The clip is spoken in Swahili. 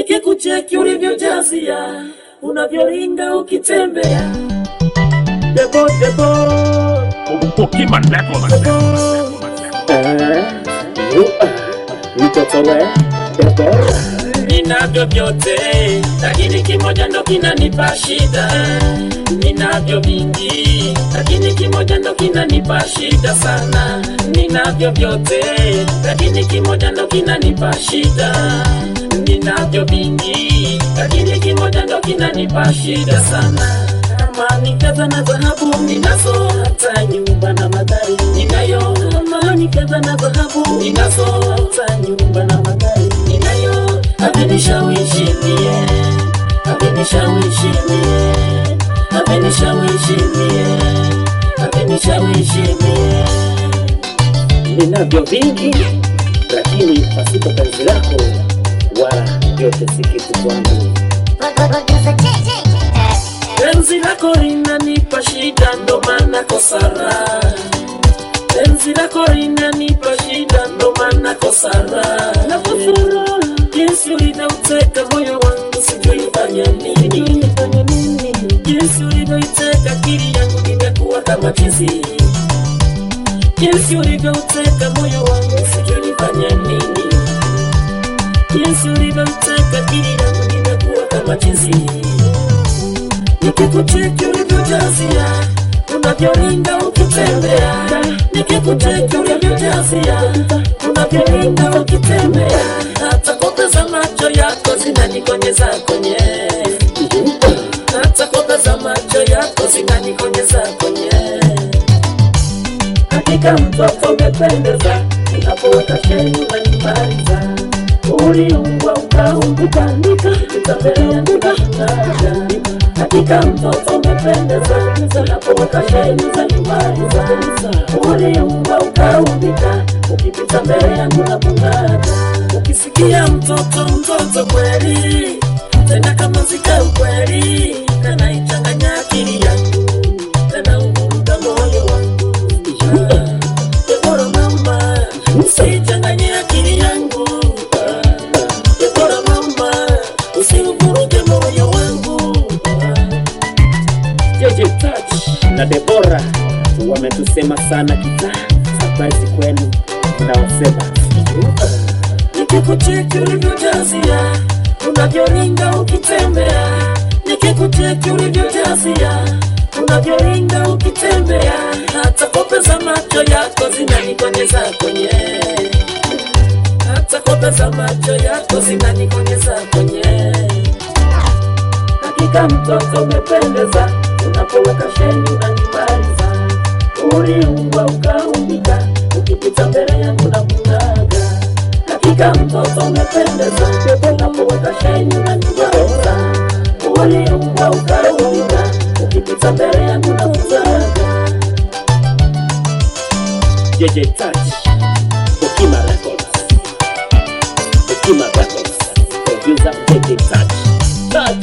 nikikucheki ulivyojazia, unavyoringa ukitembea. Debo Ukima level mtoto we Debo. Ninavyo vyote lakini kimoja ndo kinanipa shida. Ninavyo vingi lakini kimoja ndo kinanipa shida sana. Ninavyo vyote lakini kimoja ndo kinanipa shida. Ninavyo vingi lakini kimoja ndo kinanipa shida sana. Amani kadha na dhahabu ninazo, hata nyumba na magari ninayo. Amani kadha na dhahabu ninazo, hata nyumba na magari ninayo. Amenishawishi mie, amenishawishi mie, amenishawishi mie, amenishawishi mie. Ninavyo vingi lakini pasipo penzi lako wala yote si kitu kwangu. Penzi lako linanipa shida ndo maana kosara. Penzi lako linanipa shida ndo maana kosara. Na kufuru jinsi ulivyouteka moyo wangu sijui fanya nini. Jinsi ulivyoiteka akili yangu nimekuwa kama chizi. Jinsi ulivyouteka moyo wangu sijui nifanya nini. Jinsi ulivyouteka akili yangu nimekuwa kama chizi. Nikikucheki ulivyojazia, unavyoringa ukitembea. Nikikucheki ulivyojazia, unavyoringa ukitembea. Hata kope za macho yako zinanikonyeza kwenye. Hata kope za macho yako zinanikonyeza kwenye. Hakika mtoto umependeza, unapoweka sheni unanimaliza. Uliumbwa ukaumbuka, nikakutembelea nikakutaja. Hakika mtoto umependeza, unapoweka sheni unanimaliza. Uliumbwa ukaumbika, ukipita mbele yangu nakung'ata. Ukisikia mtoto kweli, tena kama zika ukweli, kanaichanganya akili yangu, kana uvuruga moyo wangu. Debora mama, usichanganye akili yangu. Debora mama, usivuruge moyo wangu. JJ Touch na Debora wametusema sana kitaa. Surprise kwenu tunawasema. Nikikucheki ulivyojazia, unavyoringa ukitembea. Nikikucheki ulivyojazia, unavyoringa ukitembea. Hata kope za macho yako zinanikonyeza kwenye. Hata kope za macho yako zinanikonyeza kwenye. Hakika mtoto umependeza, unapoweka sheni unanimaliza. Uliumbwa ukaumbika, ukipita mbele yangu nakung'aga. Hakika mtoto umependeza, unapoweka sheni unanimaliza. Uliumbwa ukaumbika, ukipita mbele yangu nakung'aga. JJ Touch, Ukima Records, Ukima Records, producer JJ Touch.